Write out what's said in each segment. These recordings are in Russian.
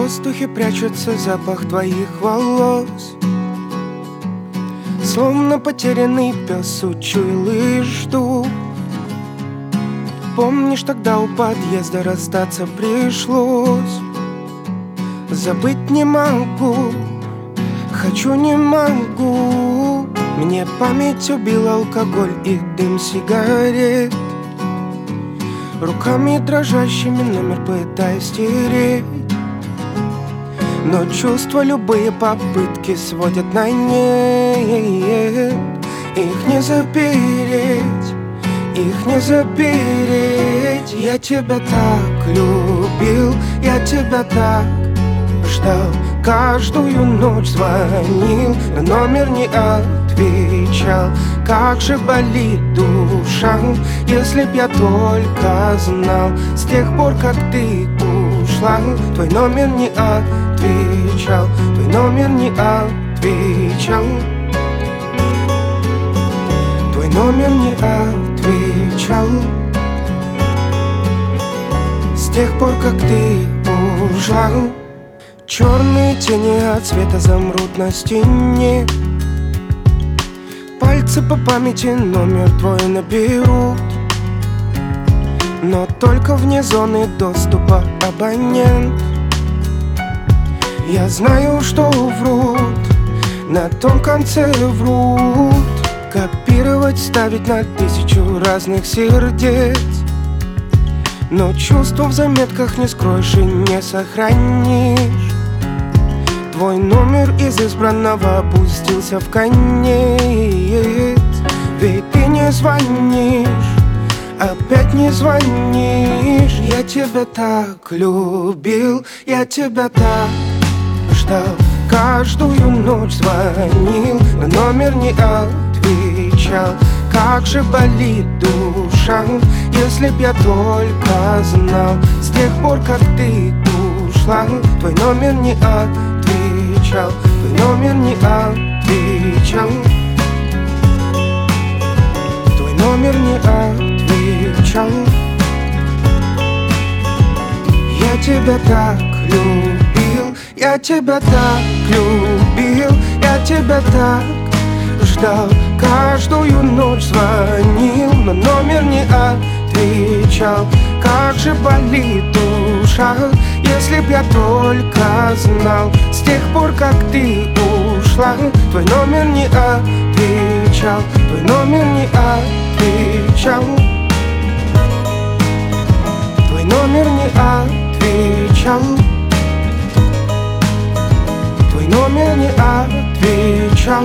воздухе прячется запах твоих волос. Словно потерянный пес учуял и жду. Помнишь, тогда у подъезда расстаться пришлось? Забыть не могу, хочу не могу. Мне память убил алкоголь и дым сигарет. Руками дрожащими номер пытаюсь стереть, но чувства любые попытки сводят на нет. Их не запереть, их не запереть. Я тебя так любил, я тебя так ждал. Каждую ночь звонил, но номер не отвечал. Как же болит душа, если б я только знал. С тех пор, как ты ушла, твой номер не отвечал, твой номер не отвечал, твой номер не отвечал. С тех пор, как ты ушла. Черные тени от света замрут на стене. Пальцы по памяти номер твой наберут, но только вне зоны доступа абонент. Я знаю, что врут, на том конце врут. Копировать, ставить на 1000 разных сердец, но чувства в заметках не скроешь и не сохранишь. Твой номер из избранного опустился в конец. Ведь ты не звонишь, опять не звонишь. Я тебя так любил, я тебя так ждал. Каждую ночь звонил, но номер не отвечал. Как же болит душа, если б я только знал. С тех пор, как ты ушла, твой номер не отвечал, твой номер не отвечал, твой номер не отвечал. Я тебя так любил, я тебя так любил, я тебя так ждал. Каждую ночь звонил, но номер не отвечал. Как же болит душа, если б я только знал. С тех пор, как ты ушла, твой номер не отвечал, твой номер не отвечал, твой номер не отвечал, твой номер не отвечал,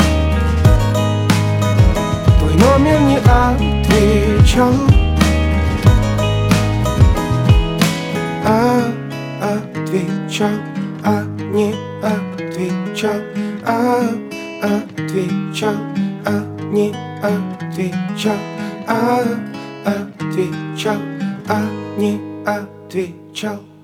твой номер не отвечал. Отвечал, а не отвечал, отвечал, а не отвечал, отвечал, а не отвечал.